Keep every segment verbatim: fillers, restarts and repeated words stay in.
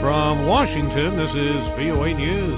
From Washington, this is V O A News.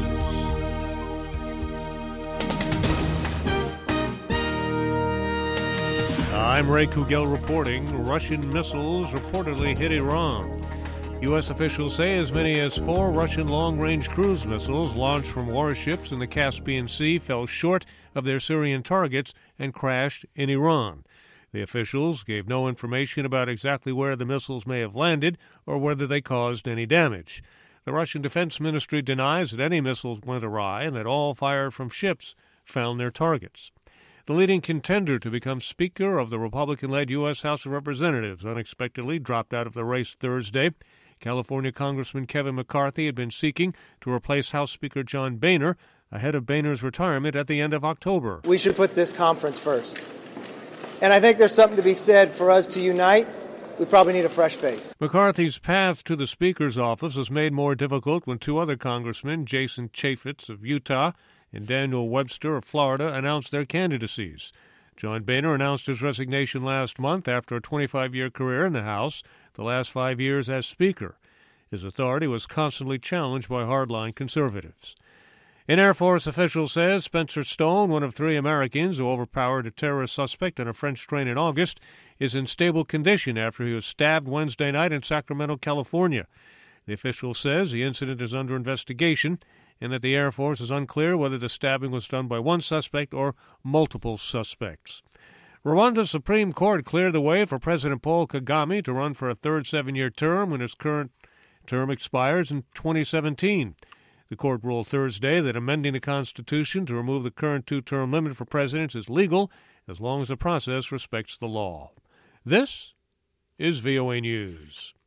I'm Ray Kugel reporting. Russian missiles reportedly hit Iran. U S officials say as many as four Russian long-range cruise missiles launched from warships in the Caspian Sea fell short of their Syrian targets and crashed in Iran. The officials gave no information about exactly where the missiles may have landed or whether they caused any damage. The Russian Defense Ministry denies that any missiles went awry and that all fired from ships found their targets. The leading contender to become Speaker of the Republican-led U S House of Representatives unexpectedly dropped out of the race Thursday. California Congressman Kevin McCarthy had been seeking to replace House Speaker John Boehner ahead of Boehner's retirement at the end of October. We should put this conference first. And I think there's something to be said for us to unite. We probably need a fresh face. McCarthy's path to the Speaker's office was made more difficult when two other congressmen, Jason Chaffetz of Utah and Daniel Webster of Florida, announced their candidacies. John Boehner announced his resignation last month after a twenty-five-year career in the House, the last five years as Speaker. His authority was constantly challenged by hardline conservatives. An Air Force official says Spencer Stone, one of three Americans who overpowered a terrorist suspect on a French train in August, is in stable condition after he was stabbed Wednesday night in Sacramento, California. The official says the incident is under investigation and that the Air Force is unclear whether the stabbing was done by one suspect or multiple suspects. Rwanda's Supreme Court cleared the way for President Paul Kagame to run for a third seven-year term when his current term expires in twenty seventeen. The court ruled Thursday that amending the Constitution to remove the current two-term limit for presidents is legal as long as the process respects the law. This is V O A News.